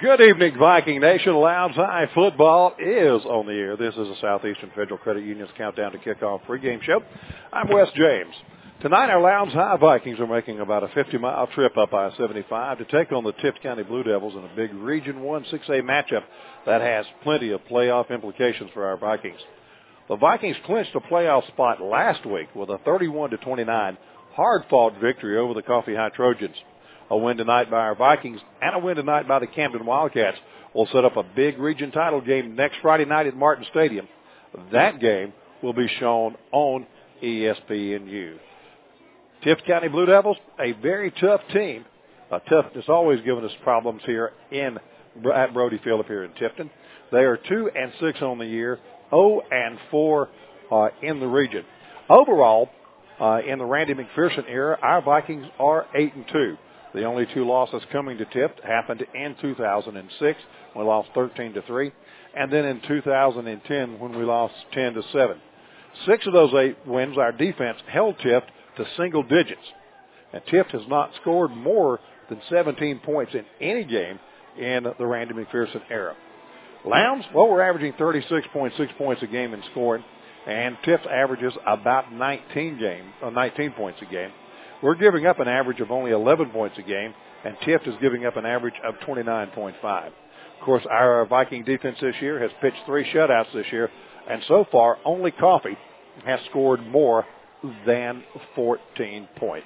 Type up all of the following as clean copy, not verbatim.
Good evening, Viking Nation. Lowndes High football is on the air. This is the Southeastern Federal Credit Union's countdown to kickoff pregame show. I'm Wes James. Tonight, our Lowndes High Vikings are making about a 50-mile trip up I-75 to take on the Tift County Blue Devils in a big Region 1 6A matchup that has plenty of playoff implications for our Vikings. The Vikings clinched a playoff spot last week with a 31-29 hard-fought victory over the Coffee High Trojans. A win tonight by our Vikings and a win tonight by the Camden Wildcats will set up a big region title game next Friday night at Martin Stadium. That game will be shown on ESPNU. Tift County Blue Devils, a very tough team. That's always given us problems here at Brody Field up here in Tifton. They are 2-6 on the year, 0-4 in the region. Overall, in the Randy McPherson era, our Vikings are 8-2. The only two losses coming to Tift happened in 2006 when we lost 13-3, and then in 2010 when we lost 10-7. 6 of those 8 wins, our defense held Tift to single digits, and Tift has not scored more than 17 points in any game in the Randy McPherson era. Lowndes, well, we're averaging 36.6 points a game in scoring, and Tift averages about 19 points a game. We're giving up an average of only 11 points a game, and Tift is giving up an average of 29.5. Of course, our Viking defense this year has pitched 3 shutouts this year, and so far only Coffee has scored more than 14 points.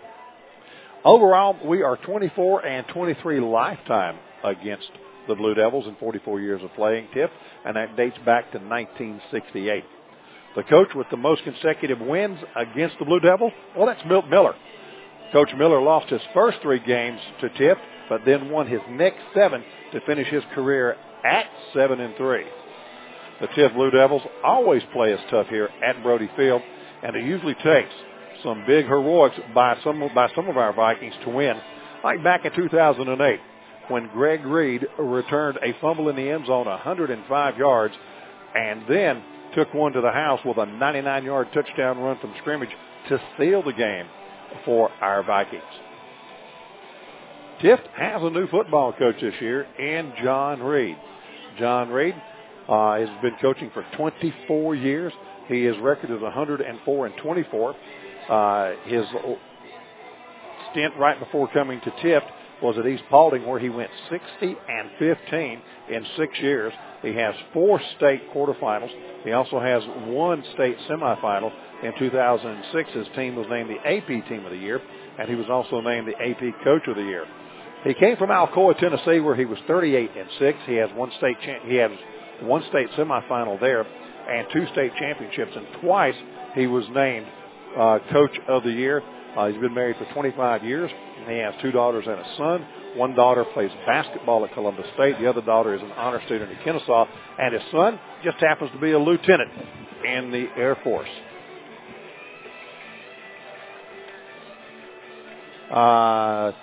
Overall, we are 24-23 lifetime against the Blue Devils in 44 years of playing Tift, and that dates back to 1968. The coach with the most consecutive wins against the Blue Devils, well, that's Milt Miller. Coach Miller lost his first 3 games to Tift, but then won his next 7 to finish his career at 7-3. The Tift Blue Devils always play us tough here at Brody Field, and it usually takes some big heroics by some of our Vikings to win, like back in 2008 when Greg Reed returned a fumble in the end zone 105 yards and then took one to the house with a 99-yard touchdown run from scrimmage to seal the game for our Vikings. Tift has a new football coach this year in John Reed. John Reed has been coaching for 24 years. His record is 104-24. His stint right before coming to Tift was at East Paulding, where he went 60-15 in 6 years. He has 4 state quarterfinals. He also has 1 state semifinal. In 2006, his team was named the AP Team of the Year, and he was also named the AP Coach of the Year. He came from Alcoa, Tennessee, where he was 38-6. He has 1 state semifinal there, and 2 state championships, and twice he was named Coach of the Year. He's been married for 25 years. He has 2 daughters and a son. 1 daughter plays basketball at Columbus State. The other daughter is an honor student at Kennesaw. And his son just happens to be a lieutenant in the Air Force. Want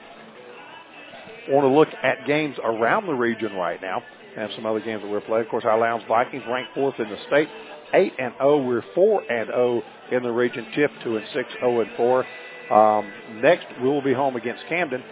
to look at games around the region right now and some other games that we're playing. Of course, our Lowndes Vikings ranked 4th in the state, 8-0. We're 4-0 in the region. Tift 2-6, 0-4. Next, we will be home against Camden.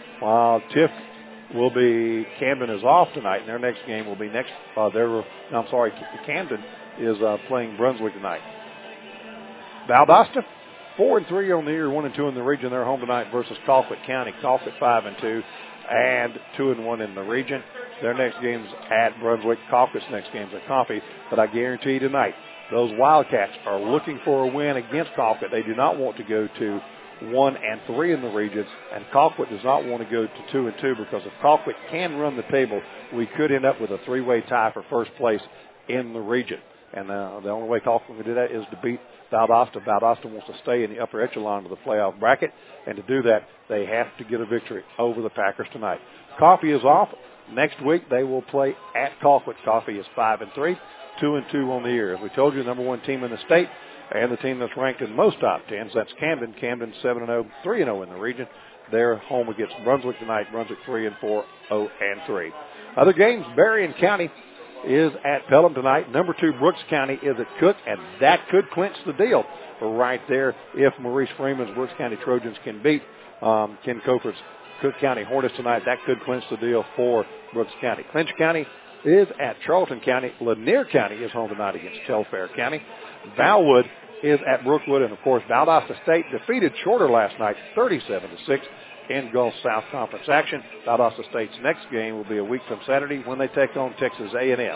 Camden is off tonight, and their next game will be Camden is playing Brunswick tonight. Valdosta, 4-3 on the year, 1-2 in the region. They're home tonight versus Colquitt County. Colquitt 5-2 and 2-1 in the region. Their next game's at Brunswick. Colquitt's next game's at Coffee. But I guarantee you tonight, those Wildcats are looking for a win against Colquitt. They do not want to go to 1-3 in the region, and Colquitt does not want to go to 2-2 because if Colquitt can run the table, we could end up with a 3-way tie for first place in the region. And the only way Colquitt can do that is to beat Valdosta. Valdosta wants to stay in the upper echelon of the playoff bracket, and to do that, they have to get a victory over the Packers tonight. Coffee is off. Next week, they will play at Colquitt. Coffee is 5-3, 2-2 on the year. As we told you, the number 1 team in the state, and the team that's ranked in most top 10s, that's Camden. Camden 7-0, 3-0 in the region. They're home against Brunswick tonight. Brunswick 3-4, 0-3. Other games, Berrien County is at Pelham tonight. Number 2, Brooks County is at Cook, and that could clinch the deal right there if Maurice Freeman's Brooks County Trojans can beat Ken Cofer's Cook County Hornets tonight. That could clinch the deal for Brooks County. Clinch County is at Charlton County. Lanier County is home tonight against Telfair County. Valwood is at Brookwood, and of course Valdosta State defeated Shorter last night 37-6 in Gulf South Conference action. Valdosta State's next game will be a week from Saturday when they take on Texas A&M.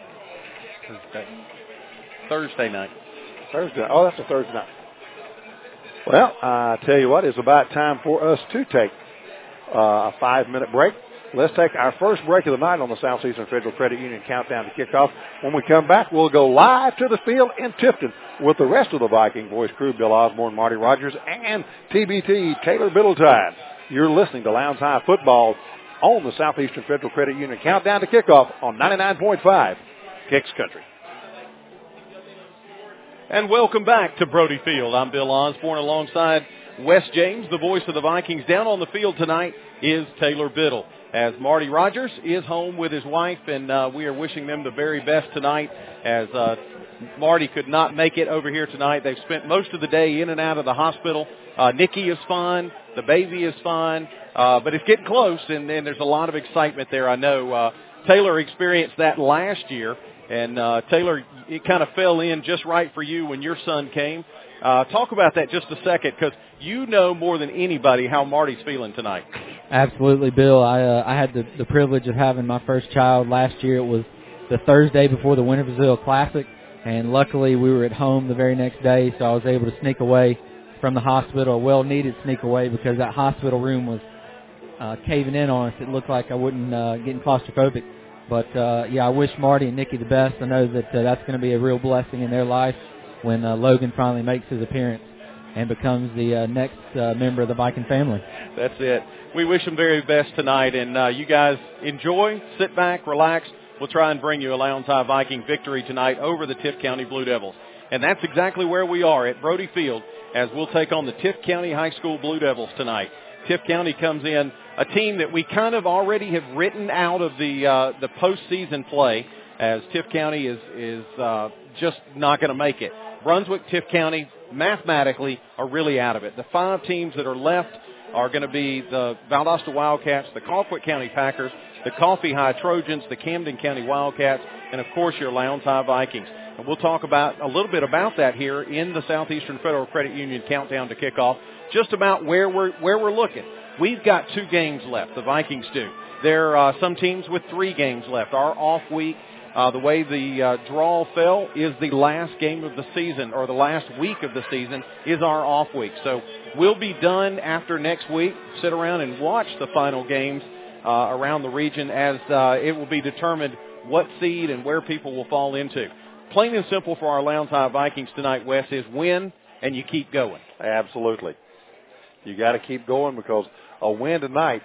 Thursday night. Thursday. Oh, that's a Thursday night. Well, I tell you what, it's about time for us to take a 5-minute break. Let's take our first break of the night on the Southeastern Federal Credit Union Countdown to Kickoff. When we come back, we'll go live to the field in Tifton with the rest of the Viking Voice crew, Bill Osborne, Marty Rogers, and TBT Taylor Biddletime. You're listening to Lowndes High Football on the Southeastern Federal Credit Union Countdown to Kickoff on 99.5 Kicks Country. And welcome back to Brody Field. I'm Bill Osborne alongside Wes James, the voice of the Vikings. Down on the field tonight is Taylor Biddle, as Marty Rogers is home with his wife, and we are wishing them the very best tonight, as Marty could not make it over here tonight. They've spent most of the day in and out of the hospital. Nikki is fine. The baby is fine. But it's getting close, and there's a lot of excitement there. I know Taylor experienced that last year. And, Taylor, it kind of fell in just right for you when your son came. Talk about that just a second, because you know more than anybody how Marty's feeling tonight. Absolutely, Bill. I had the privilege of having my first child last year. It was the Thursday before the Wintersville Classic, and luckily we were at home the very next day, so I was able to sneak away from the hospital, a well-needed sneak away, because that hospital room was caving in on us. It looked like I wouldn't getting claustrophobic. But, I wish Marty and Nikki the best. I know that that's going to be a real blessing in their life when Logan finally makes his appearance and becomes the next member of the Viking family. That's it. We wish them very best tonight, and you guys enjoy, sit back, relax. We'll try and bring you a Lowndes High Viking victory tonight over the Tift County Blue Devils. And that's exactly where we are at Brody Field, as we'll take on the Tift County High School Blue Devils tonight. Tift County comes in, a team that we kind of already have written out of the postseason play, as Tift County is just not going to make it. Brunswick, Tift County, mathematically, are really out of it. The 5 teams that are left are going to be the Valdosta Wildcats, the Colquitt County Packers, the Coffee High Trojans, the Camden County Wildcats, and, of course, your Lowndes High Vikings. And we'll talk about a little bit about that here in the Southeastern Federal Credit Union Countdown to Kickoff, just about where we're looking. We've got 2 games left, the Vikings do. There are some teams with 3 games left. Our off week, the way the draw fell, is the last game of the season, or the last week of the season is our off week. So we'll be done after next week, sit around and watch the final games around the region, as it will be determined what seed and where people will fall into. Plain and simple for our Lowndes High Vikings tonight, Wes, is win and you keep going. Absolutely. You got to keep going, because a win tonight,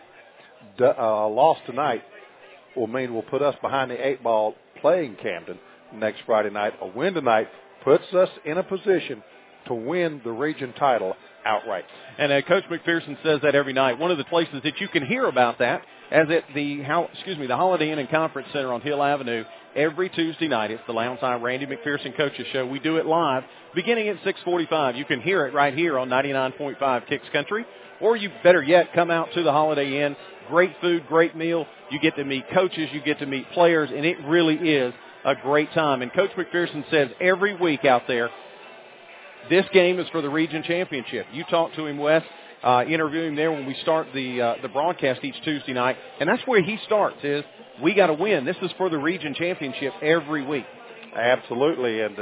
a loss tonight, will mean we'll put us behind the 8 ball playing Camden next Friday night. A win tonight puts us in a position to win the region title outright. And Coach McPherson says that every night. One of the places that you can hear about that, as at the Holiday Inn and Conference Center on Hill Avenue, every Tuesday night. It's the Lowndes High Randy McPherson Coaches Show. We do it live beginning at 6:45. You can hear it right here on 99.5 Kicks Country, or you better yet come out to the Holiday Inn. Great food, great meal. You get to meet coaches, you get to meet players, and it really is a great time. And Coach McPherson says every week out there, this game is for the region championship. You talk to him, Wes, interview him there when we start the broadcast each Tuesday night, and that's where he starts, is we got to win. This is for the region championship every week. Absolutely, and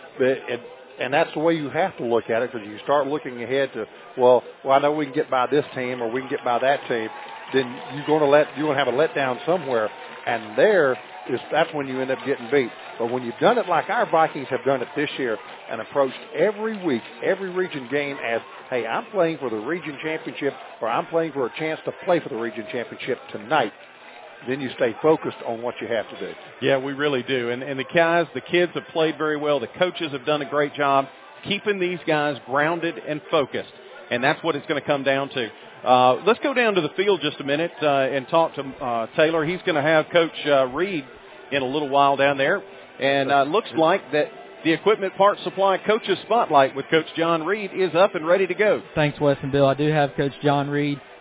that's the way you have to look at it, because you start looking ahead to, well, I know we can get by this team or we can get by that team. Then you're going to have a letdown somewhere, and that's when you end up getting beat. But when you've done it like our Vikings have done it this year, and approached every week, every region game as, hey, I'm playing for the region championship, or I'm playing for a chance to play for the region championship tonight, then you stay focused on what you have to do. Yeah, we really do. And the kids have played very well. The coaches have done a great job keeping these guys grounded and focused. And that's what it's going to come down to. Let's go down to the field just a minute and talk to Taylor. He's going to have Coach Reed in a little while down there. And looks like that the Equipment Parts Supply Coach's Spotlight with Coach John Reed is up and ready to go. Thanks, Wes and Bill. I do have Coach John Reed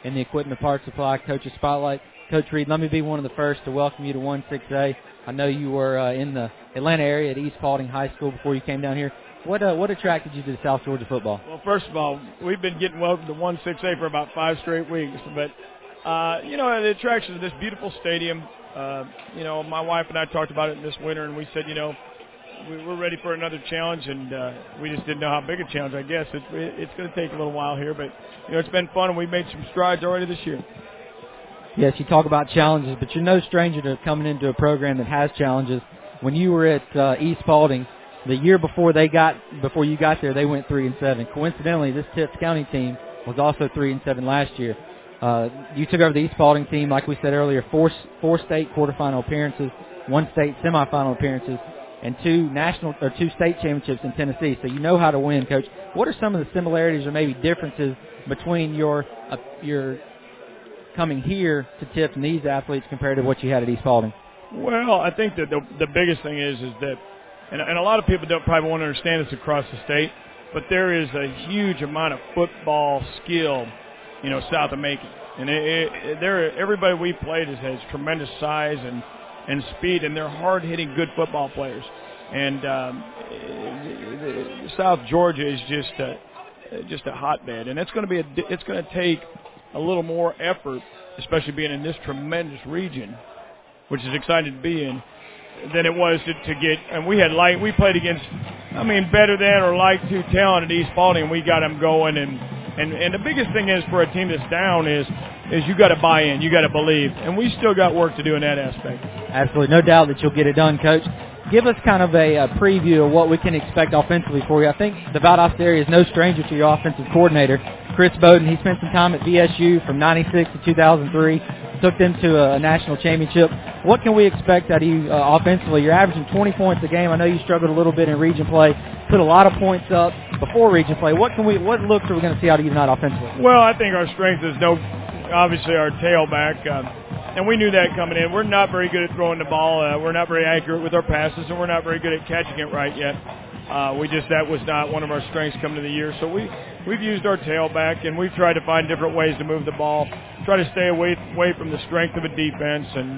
in the Equipment Parts Supply Coaches Spotlight. Coach Reed, let me be one of the first to welcome you to 1-6A. I know you were in the Atlanta area at East Paulding High School before you came down here. What attracted you to South Georgia football? Well, first of all, we've been getting welcome to 1-6A for about 5 straight weeks. But, the attraction of this beautiful stadium, my wife and I talked about it this winter, and we said, we're ready for another challenge, and we just didn't know how big a challenge, I guess. It's going to take a little while here, but, it's been fun, and we've made some strides already this year. Yes, you talk about challenges, but you're no stranger to coming into a program that has challenges. When you were at East Paulding, the year before you got there, they went 3-7. Coincidentally, this Tips County team was also 3-7 last year. You took over the East Paulding team, like we said earlier, four state quarterfinal appearances, 1 state semifinal appearances, and 2 state championships in Tennessee. So you know how to win, Coach. What are some of the similarities or maybe differences between your coming here to Tips and these athletes compared to what you had at East Paulding? Well, I think that the biggest thing is that, and a lot of people probably won't understand this across the state, but there is a huge amount of football skill, south of Macon. And everybody we played has tremendous size and speed, and they're hard-hitting, good football players. And South Georgia is just a hotbed, and it's going to take a little more effort, especially being in this tremendous region, which is exciting to be in, than it was to get. And we played against, better than or like 2 talent at East Paulding, and we got them going. And the biggest thing is for a team that's down is you got to buy in, you got to believe, and we still got work to do in that aspect. Absolutely, no doubt that you'll get it done, Coach. Give us kind of a preview of what we can expect offensively for you. I think the Valdosta area is no stranger to your offensive coordinator, Chris Bowden. He spent some time at VSU from 96 to 2003, took them to a national championship. What can we expect out of you offensively? You're averaging 20 points a game. I know you struggled a little bit in region play, put a lot of points up before region play. What looks are we going to see out of you tonight offensively? Well, I think our strength is obviously our tailback. And we knew that coming in. We're not very good at throwing the ball. We're not very accurate with our passes, and we're not very good at catching it right yet. That was not one of our strengths coming into the year. So we've used our tailback, and we've tried to find different ways to move the ball, try to stay away from the strength of a defense, and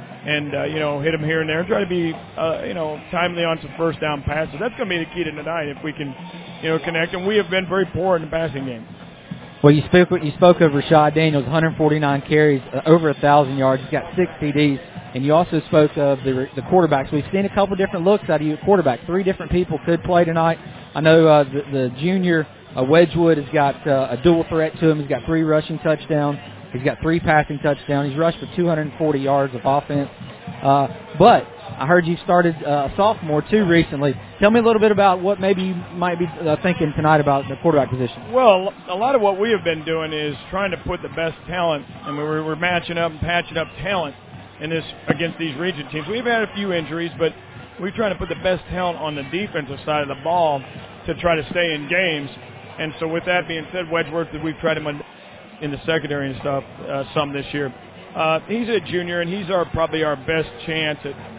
hit them here and there, try to be timely on some first down passes. That's going to be the key to tonight if we can connect. And we have been very poor in the passing game. Well, you spoke of Rashad Daniels, 149 carries, over 1,000 yards. He's got 6 TDs. And you also spoke of the quarterbacks. We've seen a couple different looks out of you at quarterback. 3 different people could play tonight. I know the junior Wedgwood has got a dual threat to him. He's got 3 rushing touchdowns. He's got 3 passing touchdowns. He's rushed for 240 yards of offense. But I heard you started a sophomore, too, recently. Tell me a little bit about what maybe you might be thinking tonight about the quarterback position. Well, a lot of what we have been doing is trying to put the best talent, and we're matching up and patching up talent against these region teams. We've had a few injuries, but we're trying to put the best talent on the defensive side of the ball to try to stay in games. And so with that being said, Wedgworth, we've tried him in the secondary and stuff some this year. He's a junior, and he's probably our best chance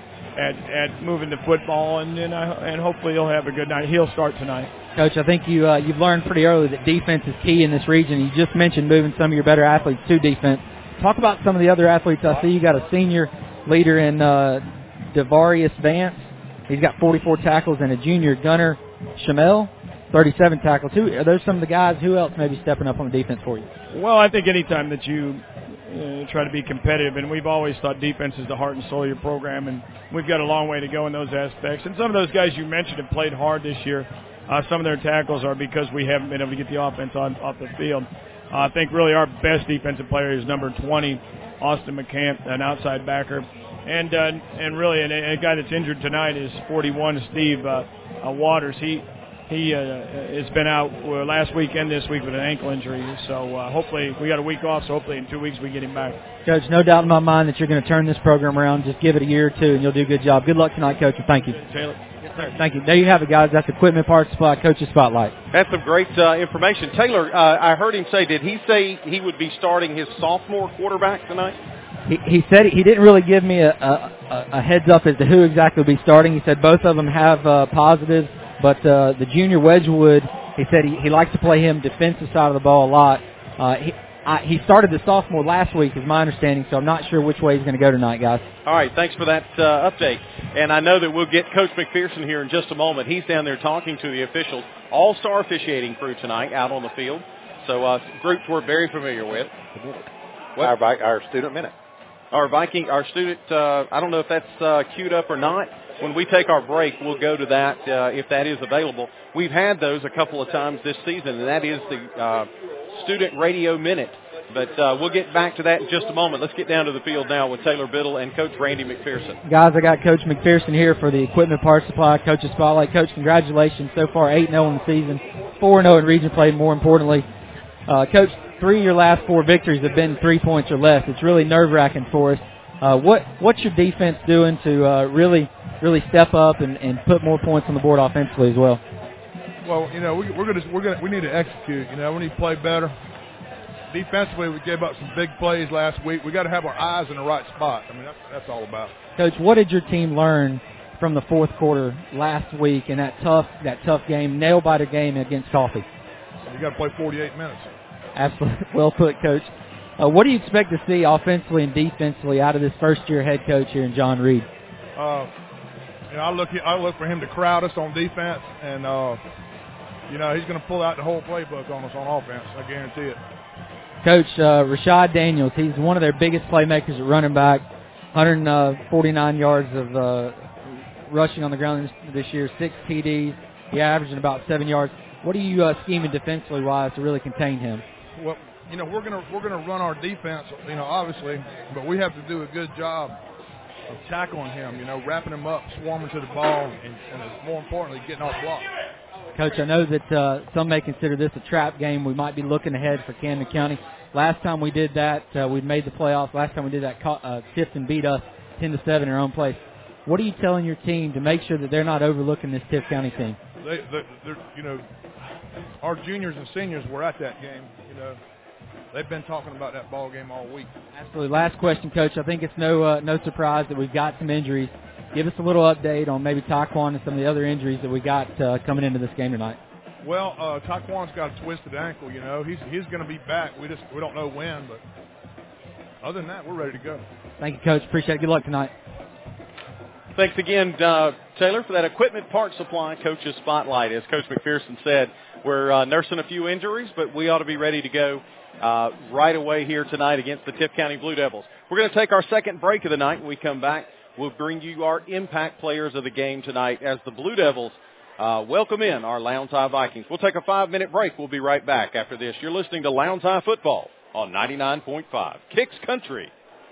at moving the football, and hopefully he'll have a good night. He'll start tonight. Coach, I think you've learned pretty early that defense is key in this region. You just mentioned moving some of your better athletes to defense. Talk about some of the other athletes. I see you got a senior leader in Devarius Vance. He's got 44 tackles, and a junior, Gunnar Shamel, 37 tackles. Are those some of the guys? Who else may be stepping up on the defense for you? Well, I think anytime that you try to be competitive, and we've always thought defense is the heart and soul of your program, and we've got a long way to go in those aspects. And some of those guys you mentioned have played hard this year. Some of their tackles are because we haven't been able to get the offense off the field. I think really our best defensive player is number 20, Austin McCamp, an outside backer. And really a guy that's injured tonight is 41, Steve Waters. He has been out last week and this week with an ankle injury. So hopefully we got a week off, so hopefully in 2 weeks we get him back. Coach, no doubt in my mind that you're going to turn this program around. Just give it a year or 2, and you'll do a good job. Good luck tonight, Coach, and thank you. Taylor. Yes, sir. Thank you. There you have it, guys. That's Equipment Parts Supply Coach's Spotlight. That's some great information. Taylor, I heard him say, did he say he would be starting his sophomore quarterback tonight? He said he didn't really give me a heads up as to who exactly will be starting. He said both of them have positives, but the junior Wedgwood, he said he likes to play him defensive side of the ball a lot. He started the sophomore last week, is my understanding, so I'm not sure which way he's going to go tonight, guys. All right, thanks for that update. And I know that we'll get Coach McPherson here in just a moment. He's down there talking to the officials, all-star officiating crew tonight out on the field. So groups we're very familiar with. Our student minute. Our student, I don't know if that's queued up or not. When we take our break, we'll go to that if that is available. We've had those a couple of times this season, and that is the Student Radio Minute. But we'll get back to that in just a moment. Let's get down to the field now with Taylor Biddle and Coach Randy McPherson. Guys, I got Coach McPherson here for the Equipment Parts Supply Coach's Spotlight. Coach, congratulations. So far, 8-0 in the season, 4-0 in region play, more importantly. Coach, 3 of your last 4 victories have been 3 points or less. It's really nerve-wracking for us. What's your defense doing to really step up and put more points on the board offensively as well? Well, we need to execute. We need to play better. Defensively, we gave up some big plays last week. We got to have our eyes in the right spot. I mean, that's all about. Coach, what did your team learn from the fourth quarter last week in that tough game, nail-biter game against Coffee? You got to play 48 minutes. Absolutely, well put, Coach. What do you expect to see offensively and defensively out of this first-year head coach here in John Reed? I look for him to crowd us on defense, and he's going to pull out the whole playbook on us on offense. I guarantee it. Coach, Rashad Daniels, he's one of their biggest playmakers at running back, 149 yards of rushing on the ground this year, 6 TDs. He averaging about 7 yards. What are you scheming defensively-wise to really contain him? Well, we're gonna run our defense, obviously, but we have to do a good job of tackling him, wrapping him up, swarming to the ball, and more importantly, getting off block. Coach, I know that some may consider this a trap game. We might be looking ahead for Camden County. Last time we did that, we made the playoffs. Last time we did that, Tifton beat us 10-7 in our own place. What are you telling your team to make sure that they're not overlooking this Tift County team? Our juniors and seniors were at that game. They've been talking about that ball game all week. Absolutely. Last question, Coach. I think it's no surprise that we've got some injuries. Give us a little update on maybe Taquan and some of the other injuries that we got coming into this game tonight. Well, Taquan's got a twisted ankle. He's going to be back. We don't know when, but other than that, we're ready to go. Thank you, Coach. Appreciate it. Good luck tonight. Thanks again, Taylor, for that Equipment Parts Supply Coach's Spotlight. As Coach McPherson said, we're nursing a few injuries, but we ought to be ready to go right away here tonight against the Tift County Blue Devils. We're going to take our second break of the night. When we come back, we'll bring you our impact players of the game tonight as the Blue Devils welcome in our Lowndes High Vikings. We'll take a 5-minute break. We'll be right back after this. You're listening to Lowndes High Football on 99.5 Kicks Country.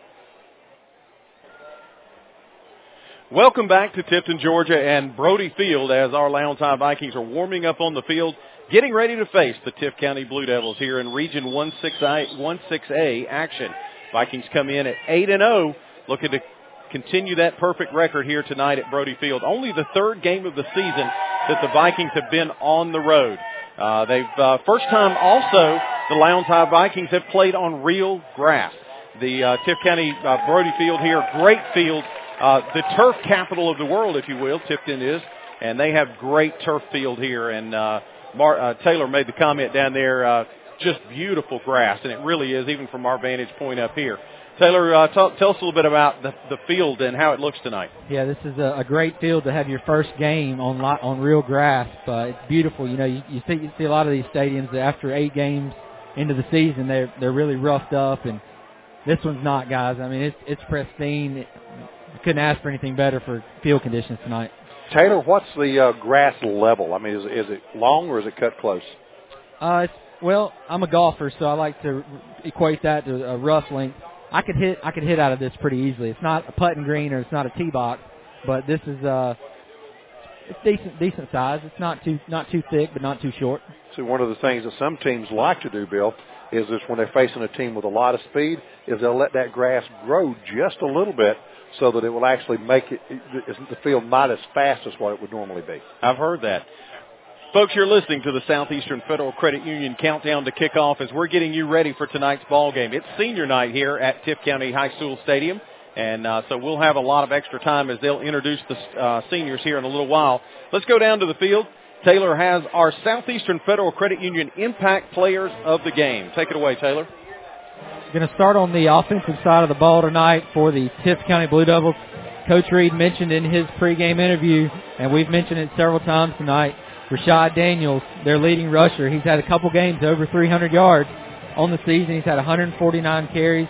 Welcome back to Tifton, Georgia, and Brody Field as our Lowndes High Vikings are warming up on the field, getting ready to face the Tift County Blue Devils here in Region 1-6A action. Vikings come in at 8-0, looking to continue that perfect record here tonight at Brody Field. Only the third game of the season that the Vikings have been on the road. First time also the Lowndes High Vikings have played on real grass. The Tift County Brody Field here, great field. The turf capital of the world, if you will, Tifton is, and they have great turf field here. And Taylor made the comment down there, just beautiful grass, and it really is, even from our vantage point up here. Taylor, tell us a little bit about the field and how it looks tonight. Yeah, this is a great field to have your first game on real grass. It's beautiful. You see a lot of these stadiums that after 8 games into the season, they're really roughed up, and this one's not, guys. I mean, it's pristine. Couldn't ask for anything better for field conditions tonight. Taylor, what's the grass level? I mean, is it long or is it cut close? Well, I'm a golfer, so I like to equate that to a rough length. I could hit out of this pretty easily. It's not a putting green or it's not a tee box, but this is it's decent size. It's not too thick, but not too short. So one of the things that some teams like to do, Bill, is this when they're facing a team with a lot of speed, is they'll let that grass grow just a little bit so that it will actually make the field not as fast as what it would normally be. I've heard that. Folks, you're listening to the Southeastern Federal Credit Union Countdown to Kickoff as we're getting you ready for tonight's ball game. It's senior night here at Tift County High School Stadium, and so we'll have a lot of extra time as they'll introduce the seniors here in a little while. Let's go down to the field. Taylor has our Southeastern Federal Credit Union Impact Players of the Game. Take it away, Taylor. Going to start on the offensive side of the ball tonight for the Tift County Blue Devils. Coach Reed mentioned in his pregame interview, and we've mentioned it several times tonight, Rashad Daniels, their leading rusher. He's had a couple games over 300 yards on the season. He's had 149 carries,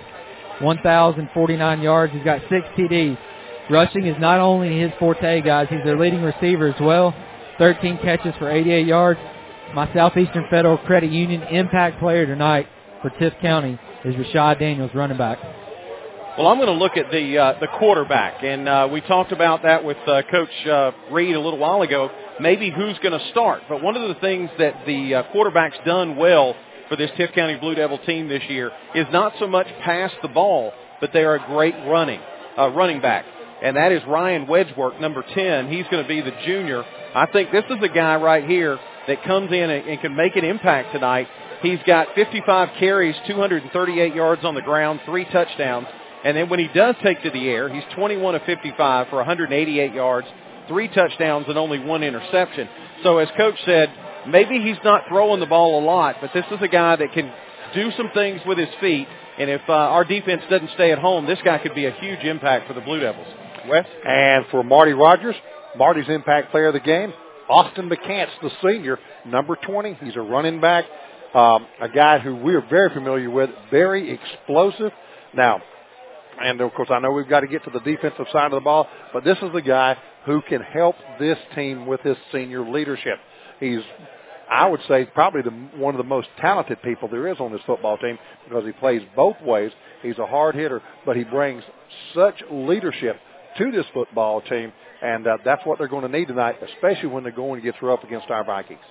1,049 yards. He's got 6 TDs. Rushing is not only his forte, guys. He's their leading receiver as well. 13 catches for 88 yards. My Southeastern Federal Credit Union impact player tonight for Tift County is Rashad Daniels, running back. Well, I'm going to look at the quarterback, and we talked about that with Coach Reed a little while ago, maybe who's going to start. But one of the things that the quarterback's done well for this Tift County Blue Devil team this year is not so much pass the ball, but they are a great running back, and that is Ryan Wedgeworth, number 10. He's going to be the junior. I think this is a guy right here that comes in and can make an impact tonight. He's got 55 carries, 238 yards on the ground, 3 touchdowns. And then when he does take to the air, he's 21 of 55 for 188 yards, 3 touchdowns, and only 1 interception. So as Coach said, maybe he's not throwing the ball a lot, but this is a guy that can do some things with his feet. And if our defense doesn't stay at home, this guy could be a huge impact for the Blue Devils. Wes? And for Marty Rogers, Marty's impact player of the game, Austin McCants, the senior, number 20. He's a running back, a guy who we're very familiar with, very explosive. Now, and, of course, I know we've got to get to the defensive side of the ball, but this is the guy who can help this team with his senior leadership. He's, I would say, probably one of the most talented people there is on this football team because he plays both ways. He's a hard hitter, but he brings such leadership to this football team, and that's what they're going to need tonight, especially when they're going against up against our Vikings.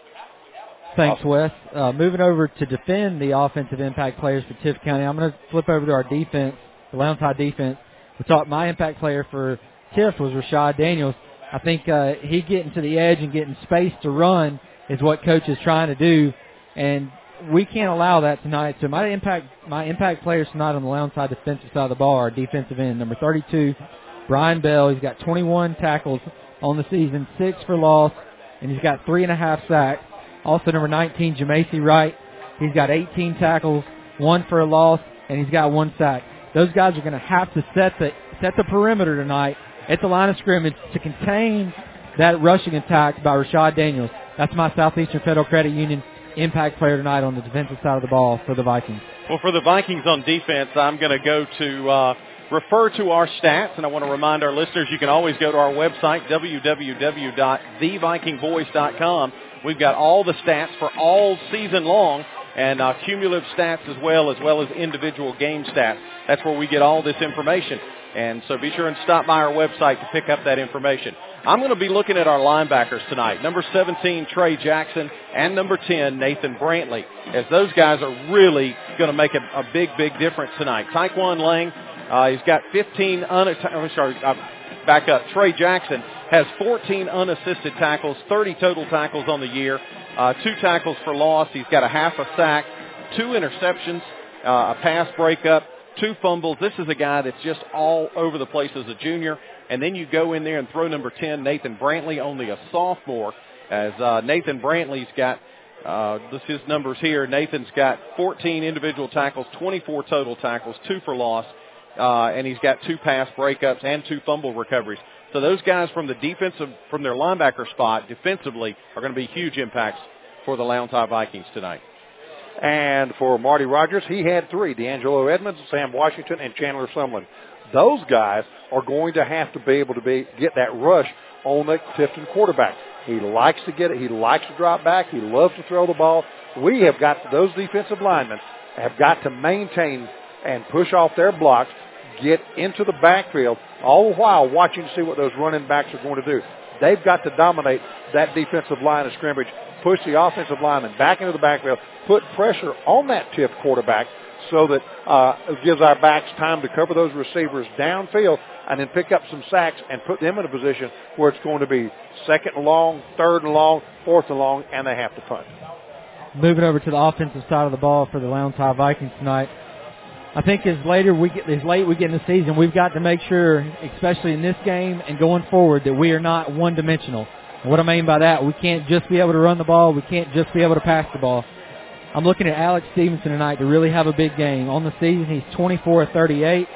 Thanks, Wes. Moving over to defend the offensive impact players for Tift County, I'm going to flip over to our defense. The Lowndes High defense. We thought my impact player for Tift was Rashad Daniels. I think he getting to the edge and getting space to run is what Coach is trying to do, and we can't allow that tonight. So my impact players tonight on the Lowndes High defensive side of the ball are defensive end. Number 32, Brian Bell. He's got 21 tackles on the season, 6 for loss, and he's got 3.5 sacks. Also, number 19, Jamacy Wright. He's got 18 tackles, 1 for a loss, and he's got 1 sack. Those guys are going to have to set the perimeter tonight at the line of scrimmage to contain that rushing attack by Rashad Daniels. That's my Southeastern Federal Credit Union impact player tonight on the defensive side of the ball for the Vikings. Well, for the Vikings on defense, I'm going to go to refer to our stats, and I want to remind our listeners you can always go to our website, www.thevikingboys.com. We've got all the stats for all season long, and cumulative stats as well as individual game stats. That's where we get all this information. And so be sure and stop by our website to pick up that information. I'm going to be looking at our linebackers tonight. Number 17, Trey Jackson, and number 10, Nathan Brantley, as those guys are really going to make a big difference tonight. Taekwon Lang, he's got 15 Trey Jackson has 14 unassisted tackles, 30 total tackles on the year, 2 tackles for loss. He's got a half a sack, 2 interceptions, a pass breakup, 2 fumbles. This is a guy that's just all over the place as a junior. And then you go in there and throw number 10, Nathan Brantley, only a sophomore, as Nathan Brantley's got, his numbers here. Nathan's got 14 individual tackles, 24 total tackles, 2 for loss, and he's got 2 pass breakups and 2 fumble recoveries. So those guys from their linebacker spot defensively are going to be huge impacts for the Lowndes High Vikings tonight. And for Marty Rogers, he had 3, D'Angelo Edmonds, Sam Washington, and Chandler Sumlin. Those guys are going to have to be able to get that rush on the Tifton quarterback. He likes to get it. He likes to drop back. He loves to throw the ball. We have got those defensive linemen have got to maintain and push off their blocks, get into the backfield, all the while watching to see what those running backs are going to do. They've got to dominate that defensive line of scrimmage, push the offensive lineman back into the backfield, put pressure on that Tift quarterback so that it gives our backs time to cover those receivers downfield and then pick up some sacks and put them in a position where it's going to be 2nd and long, 3rd and long, 4th and long, and they have to punt. Moving over to the offensive side of the ball for the Lowndes High Vikings tonight, I think as late we get in the season, we've got to make sure, especially in this game and going forward, that we are not one-dimensional. And what I mean by that, we can't just be able to run the ball. We can't just be able to pass the ball. I'm looking at Alex Stevenson tonight to really have a big game. On the season, he's 24 of 38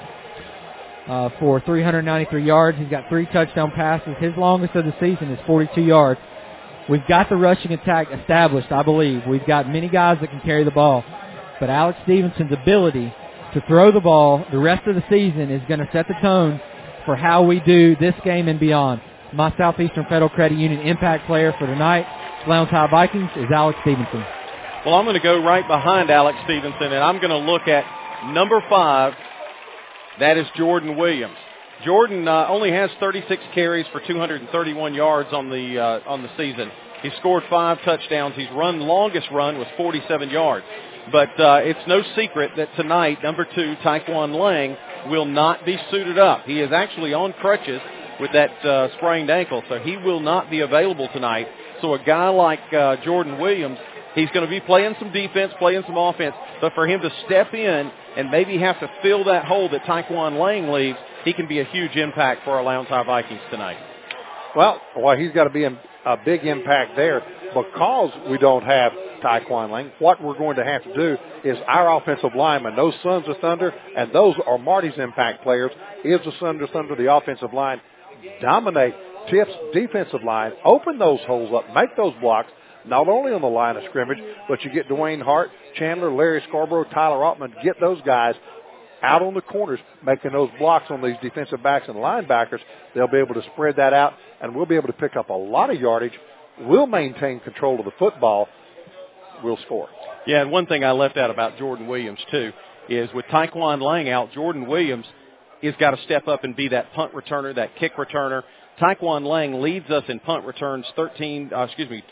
for 393 yards. He's got 3 touchdown passes. His longest of the season is 42 yards. We've got the rushing attack established, I believe. We've got many guys that can carry the ball. But Alex Stevenson's ability to throw the ball the rest of the season is going to set the tone for how we do this game and beyond. My Southeastern Federal Credit Union impact player for tonight, Lowndes High Vikings, is Alex Stevenson. Well, I'm going to go right behind Alex Stevenson, and I'm going to look at number 5. That is Jordan Williams. Jordan only has 36 carries for 231 yards on the season. He scored 5 touchdowns. His longest run was 47 yards. But it's no secret that tonight, number 2, Taekwon Lang, will not be suited up. He is actually on crutches with that sprained ankle, so he will not be available tonight. So a guy like Jordan Williams, he's going to be playing some defense, playing some offense, but for him to step in and maybe have to fill that hole that Taekwon Lang leaves, he can be a huge impact for our Lowndes High Vikings tonight. Well, he's got to be a big impact there because we don't have Taekwon Lang. What we're going to have to do is our offensive linemen, those Sons of Thunder, and those are Marty's impact players, is the Sons of Thunder, the offensive line, dominate Tiff's defensive line, open those holes up, make those blocks, not only on the line of scrimmage, but you get Dwayne Hart, Chandler, Larry Scarborough, Tyler Ottman, get those guys out on the corners, making those blocks on these defensive backs and linebackers. They'll be able to spread that out, and we'll be able to pick up a lot of yardage. We'll maintain control of the football. We'll score. Yeah, and one thing I left out about Jordan Williams, too, is with Taekwon Lang out, Jordan Williams has got to step up and be that punt returner, that kick returner. Taekwon Lang leads us in punt returns, 13 of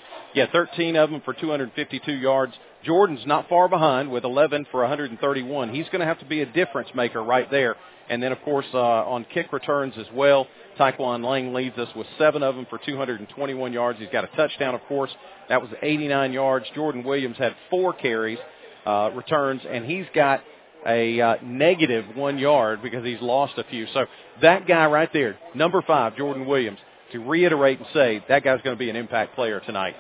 them for 252 yards. Jordan's not far behind with 11 for 131. He's going to have to be a difference maker right there. And then, of course, on kick returns as well, Taekwon Lang leads us with 7 of them for 221 yards. He's got a touchdown, of course. That was 89 yards. Jordan Williams had 4 carries, returns, and he's got a negative 1 yard because he's lost a few. So that guy right there, number 5, Jordan Williams, to reiterate and say that guy's going to be an impact player tonight.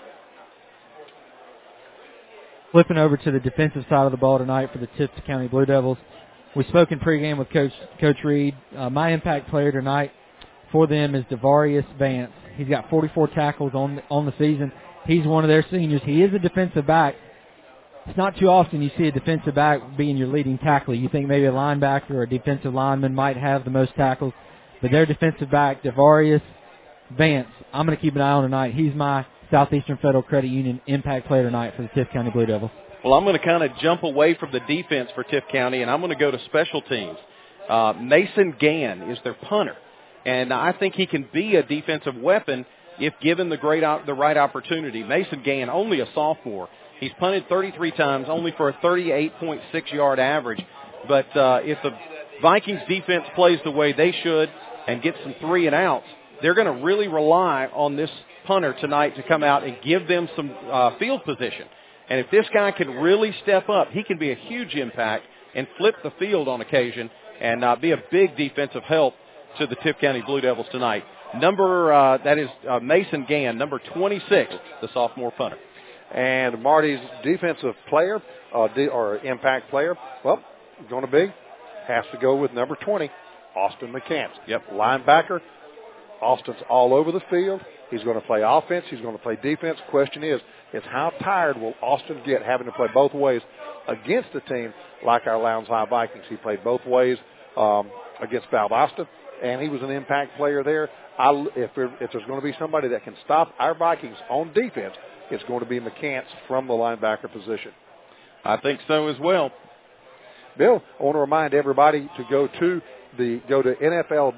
Flipping over to the defensive side of the ball tonight for the Tift County Blue Devils. We spoke in pregame with Coach Reed. My impact player tonight for them is Devarius Vance. He's got 44 tackles on the season. He's one of their seniors. He is a defensive back. It's not too often you see a defensive back being your leading tackler. You think maybe a linebacker or a defensive lineman might have the most tackles, but their defensive back, Devarius Vance, I'm going to keep an eye on tonight. He's my Southeastern Federal Credit Union impact player tonight for the Tift County Blue Devils. Well, I'm going to kind of jump away from the defense for Tift County, and I'm going to go to special teams. Mason Gann is their punter, and I think he can be a defensive weapon if given the right opportunity. Mason Gann, only a sophomore. He's punted 33 times, only for a 38.6-yard average. But if the Vikings defense plays the way they should and get some 3-and-outs, they're going to really rely on this punter tonight to come out and give them some field position. And if this guy can really step up, he can be a huge impact and flip the field on occasion and be a big defensive help to the Tift County Blue Devils tonight. That is Mason Gann, number 26, the sophomore punter. And Marty's defensive player or impact player, has to go with number 20, Austin McCants. Yep. Linebacker. Austin's all over the field. He's going to play offense. He's going to play defense. Question is how tired will Austin get having to play both ways against a team like our Lowndes High Vikings? He played both ways against Valdosta, and he was an impact player there. If there's going to be somebody that can stop our Vikings on defense, it's going to be McCants from the linebacker position. I think so as well. Bill, I want to remind everybody to go to NFL,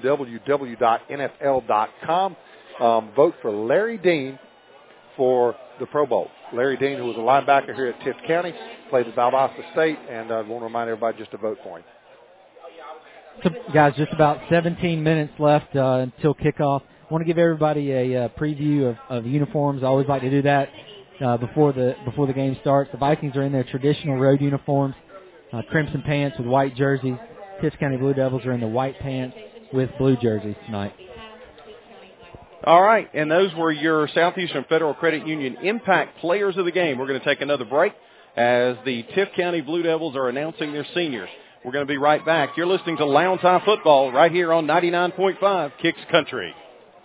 www.nfl.com. Vote for Larry Dean for the Pro Bowl. Larry Dean, who was a linebacker here at Tift County, played at Valdosta State, and I want to remind everybody just to vote for him. So, guys, just about 17 minutes left until kickoff. I want to give everybody a preview of uniforms. I always like to do that before the game starts. The Vikings are in their traditional road uniforms, crimson pants with white jerseys. Tift County Blue Devils are in the white pants with blue jerseys tonight. All right, and those were your Southeastern Federal Credit Union Impact Players of the Game. We're going to take another break as the Tift County Blue Devils are announcing their seniors. We're going to be right back. You're listening to Lowndes High Football right here on 99.5 Kicks Country.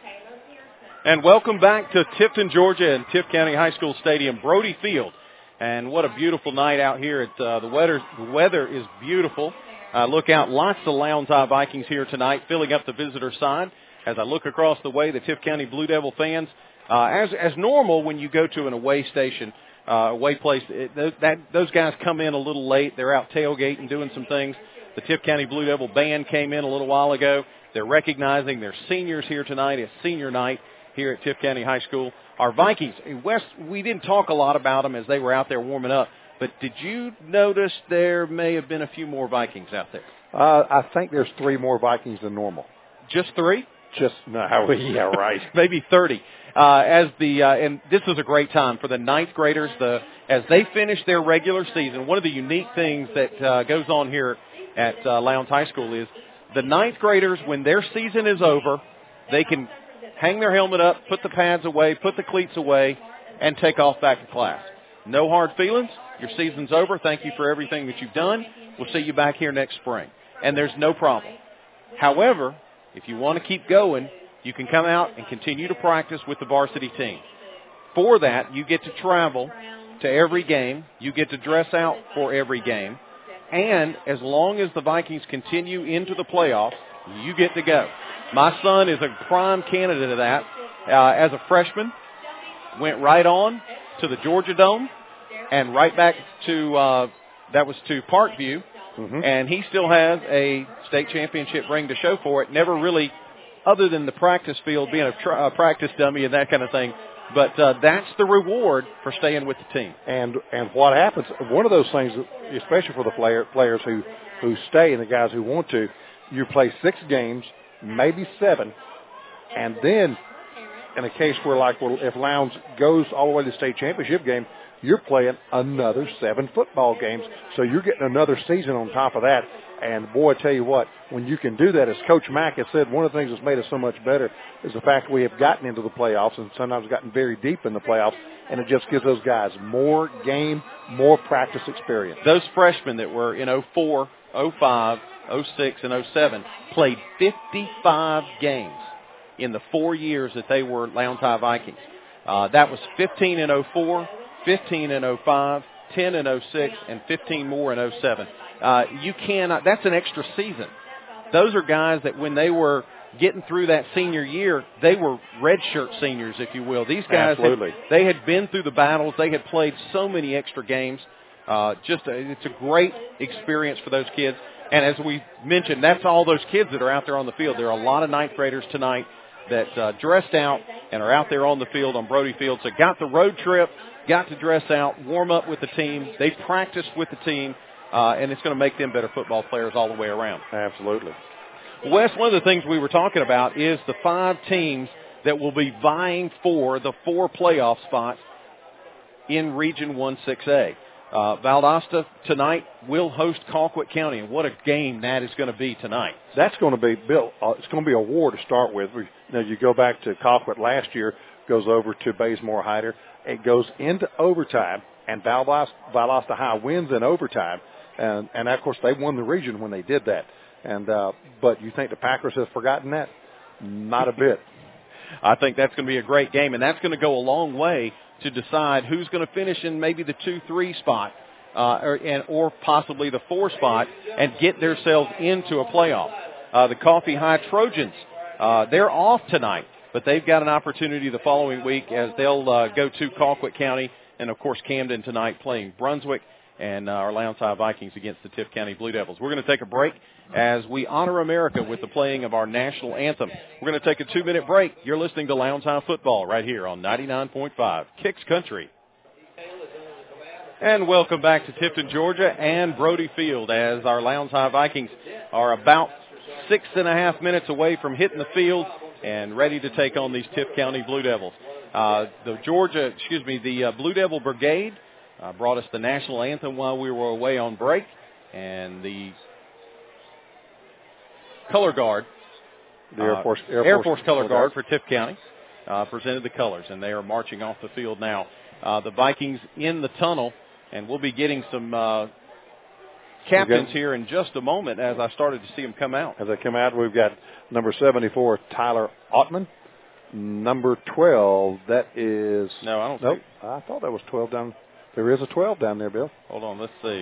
And welcome back to Tifton, Georgia, and Tift County High School Stadium, Brody Field. And what a beautiful night out here. The weather is beautiful. Look out, lots of Lowndes High Vikings here tonight, filling up the visitor side. As I look across the way, the Tift County Blue Devil fans, as normal when you go to an away station, away place, those guys come in a little late. They're out tailgating, doing some things. The Tift County Blue Devil band came in a little while ago. They're recognizing their seniors here tonight. It's senior night here at Tift County High School. Our Vikings, West, we didn't talk a lot about them as they were out there warming up, but did you notice there may have been a few more Vikings out there? I think there's 3 more Vikings than normal. Just 3? Just no, yeah, right. Maybe 30. And this is a great time for the ninth graders. As they finish their regular season, one of the unique things that goes on here at Lowndes High School is the ninth graders, when their season is over, they can hang their helmet up, put the pads away, put the cleats away, and take off back to class. No hard feelings. Your season's over. Thank you for everything that you've done. We'll see you back here next spring. And there's no problem. However, if you want to keep going, you can come out and continue to practice with the varsity team. For that, you get to travel to every game. You get to dress out for every game. And as long as the Vikings continue into the playoffs, you get to go. My son is a prime candidate of that. As a freshman, went right on to the Georgia Dome and right back to that was to Parkview. Mm-hmm. And he still has a state championship ring to show for it. Never really, other than the practice field, being a practice dummy and that kind of thing. But that's the reward for staying with the team. And what happens, one of those things, especially for the players who stay and the guys who want to, you play 6 games, maybe 7, and then in a case where, like, if Lowndes goes all the way to the state championship game, you're playing another 7 football games, so you're getting another season on top of that. And, boy, I tell you what, when you can do that, as Coach Mack has said, one of the things that's made us so much better is the fact we have gotten into the playoffs and sometimes gotten very deep in the playoffs, and it just gives those guys more game, more practice experience. Those freshmen that were in 04, 05, 06, and 07 played 55 games in the 4 years that they were Lowndes High Vikings. That was 15 in 04, 15 in 05, 10 in 06, and 15 more in 07. You cannot. That's an extra season. Those are guys that when they were getting through that senior year, they were redshirt seniors, if you will. These guys, they had been through the battles. They had played so many extra games. It's a great experience for those kids. And as we mentioned, that's all those kids that are out there on the field. There are a lot of ninth graders tonight that dressed out and are out there on the field on Brody Field. So got the road trip, got to dress out, warm up with the team. They practiced with the team, and it's going to make them better football players all the way around. Absolutely. Wes, one of the things we were talking about is the 5 teams that will be vying for the 4 playoff spots in Region 1-6A. Valdosta tonight will host Colquitt County, and what a game that is going to be tonight. That's going to be, Bill, it's going to be a war to start with. You go back to Colquitt last year, goes over to Bazemore Hyder. It goes into overtime, and Valdosta High wins in overtime. And of course, they won the region when they did that. But you think the Packers have forgotten that? Not a bit. I think that's going to be a great game, and that's going to go a long way to decide who's going to finish in maybe the 2-3 spot or possibly the 4 spot and get themselves into a playoff. The Coffee High Trojans, they're off tonight, but they've got an opportunity the following week as they'll go to Colquitt County and, of course, Camden tonight playing Brunswick and our Lowndes High Vikings against the Tift County Blue Devils. We're going to take a break as we honor America with the playing of our national anthem. We're going to take a 2-minute break. You're listening to Lowndes High Football right here on 99.5 Kicks Country. And welcome back to Tifton, Georgia and Brody Field as our Lowndes High Vikings are about 6.5 minutes away from hitting the field and ready to take on these Tift County Blue Devils. The Blue Devil Brigade brought us the national anthem while we were away on break, and the color guard, the Air Force color guard for Tift County, presented the colors, and they are marching off the field now. The Vikings in the tunnel, and we'll be getting some captains here in just a moment as I started to see them come out. As they come out, we've got number 74, Tyler Ottman. Number 12, that is... No, I don't Nope, see. I thought that was 12 down. There is a 12 down there, Bill. Hold on, let's see.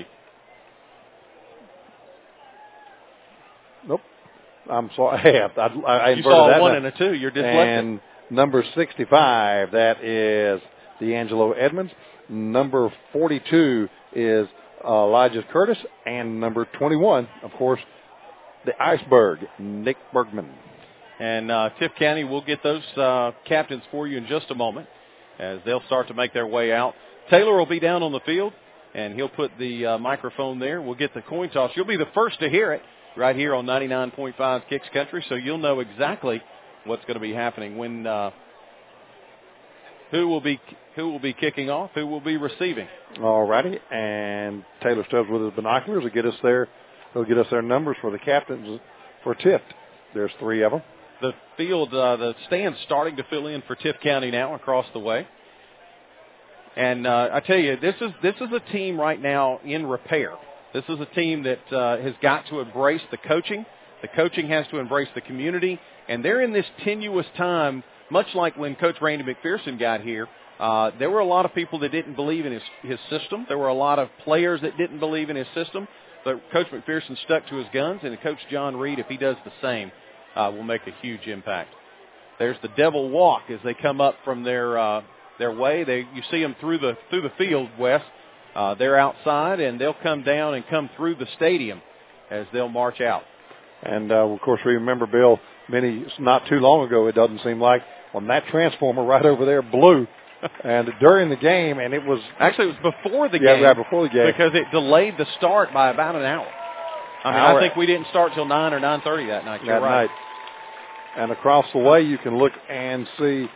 Nope. I'm sorry. Hey, I you saw that 1 now. and a 2. You're dyslexic. And number 65, that is D'Angelo Edmonds. Number 42 is Elijah Curtis. And number 21, of course, the Iceberg, Nick Bergman. And Tift County will get those captains for you in just a moment as they'll start to make their way out. Taylor will be down on the field, and he'll put the microphone there. We'll get the coin toss. You'll be the first to hear it right here on 99.5 Kicks Country, so you'll know exactly what's going to be happening when who will be kicking off, who will be receiving. All righty, and Taylor Stubbs with his binoculars will get us there. He'll get us their numbers for the captains for Tift. There's 3 of them. The field, the stand's starting to fill in for Tift County now across the way. And I tell you, this is a team right now in repair. This is a team that has got to embrace the coaching. The coaching has to embrace the community. And they're in this tenuous time, much like when Coach Randy McPherson got here. There were a lot of people that didn't believe in his system. There were a lot of players that didn't believe in his system. But Coach McPherson stuck to his guns, and Coach John Reed, if he does the same, will make a huge impact. There's the Devil Walk as they come up from their way. You see them through the field, Wes. They're outside, and they'll come down and come through the stadium as they'll march out. And, of course, we remember, Bill, not too long ago, it doesn't seem like, when that transformer right over there blew, and during the game, and it was... Actually, it was before the game. Yeah, right before the game. Because it delayed the start by about an hour. I think we didn't start till 9 or 9:30 that night. You're right. And across the way, you can look and see...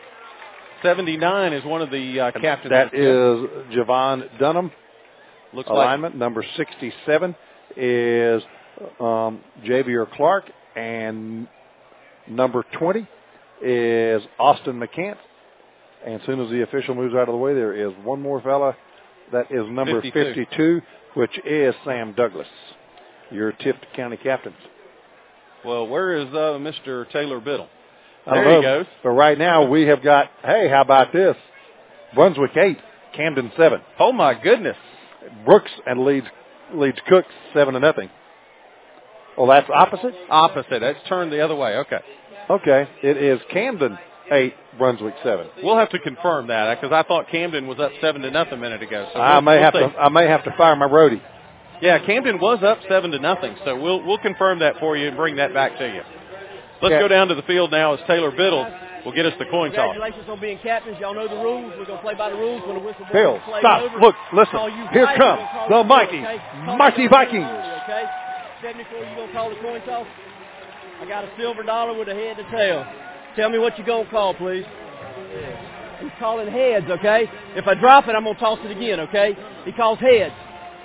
79 is one of the captains. That is Javon Dunham. Looks alignment. Number 67 is Javier Clark. And number 20 is Austin McCants. And as soon as the official moves out of the way, there is one more fella. That is number 52, which is Sam Douglas, your Tift County captain. Well, where is Mr. Taylor Biddle? There he goes. But right now we have got, hey, how about this? Brunswick 8, Camden 7. Oh, my goodness. Brooks and leads Cook 7-0. Oh, that's opposite? Opposite. That's turned the other way. Okay. Okay. It is Camden 8, Brunswick 7. We'll have to confirm that because I thought Camden was up 7-0 a minute ago. So I may have to fire my roadie. Yeah, Camden was up 7-0, so we'll confirm that for you and bring that back to you. Let's go down to the field now as Taylor Biddle will get us the coin toss. Congratulations on being captains. Y'all know the rules. We're going to play by the rules. When the whistle Bill, blows, stop. over. Look, listen. Here comes the mighty Vikings. Okay? 74, you going to call the coin toss? I got a silver dollar with a head to tail. Tell me what you're going to call, please. He's calling heads, okay? If I drop it, I'm going to toss it again, okay? He calls heads.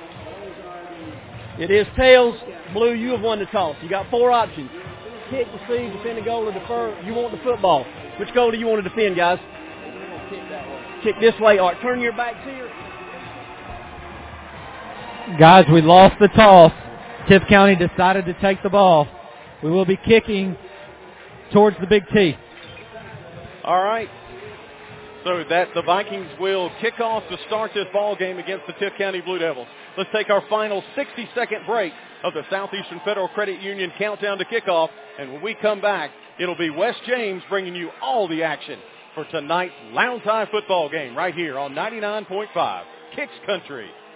It is tails. Blue, you have won the toss. You got 4 options. Kick, receive, defend the goal, or defer. You want the football. Which goal do you want to defend, guys? Kick that way. Kick this way. All right, turn your back to your... Guys, we lost the toss. Tift County decided to take the ball. We will be kicking towards the Big T. All right. So that the Vikings will kick off to start this ball game against the Tift County Blue Devils. Let's take our final 60-second break of the Southeastern Federal Credit Union countdown to kickoff. And when we come back, it'll be Wes James bringing you all the action for tonight's Lowndes High football game right here on 99.5 Kicks Country.